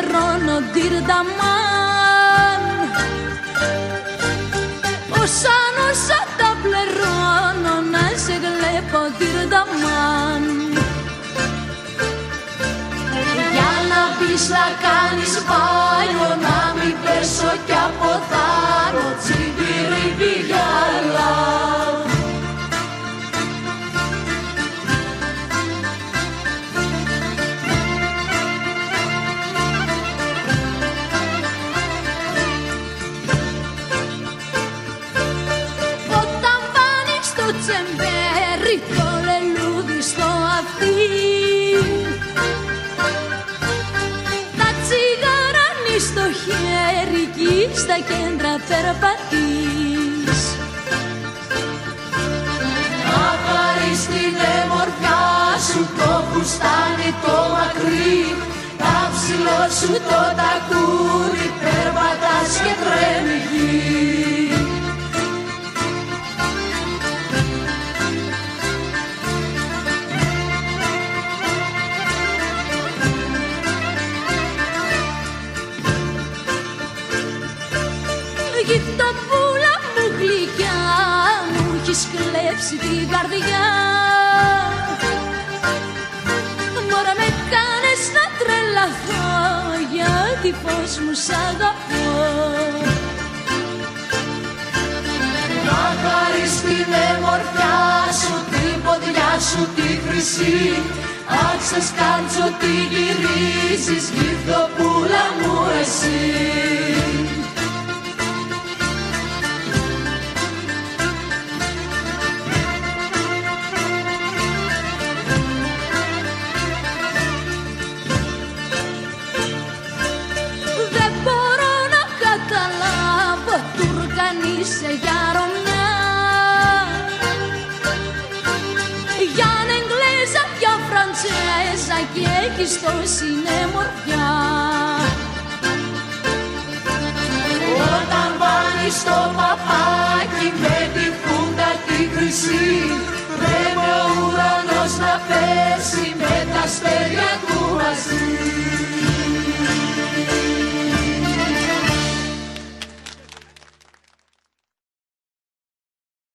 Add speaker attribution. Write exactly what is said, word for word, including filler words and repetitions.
Speaker 1: πληρώνω τυρταμάν. Όσα όσα τα πληρώνω να σε βλέπω τυρταμάν. Για να πεις να κάνεις μπάνιο, να μην πέσω κι από θάνο, τσιμπιρι γυαλά. Όταν πάνεις στο τσεμπέρι, το λελούδι στο αυτί, στο χέρι κι στα κέντρα περπατείς. Να χαρείς την εμορφιά σου, το φουστάνι το μακρύ, τα ψηλό σου το τακούρι, περπατάς και τρέμει γη. Γυφτοπούλα μου γλυκιά, μου έχεις κλέψει την καρδιά. Μωρά με κάνεις να τρελαθώ, γιατί φως μου σ' αγαπώ. Να χαρείς την εμορφιά σου, την ποδιά σου τη χρυσή, άξες κάτσο τι γυρίζεις, γυφτοπούλα μου εσύ. Είσαι για Ρωμιά, για Εγγλέζα, για Φραντσέζα και έχεις τόση μορφιά. Όταν πάνεις στο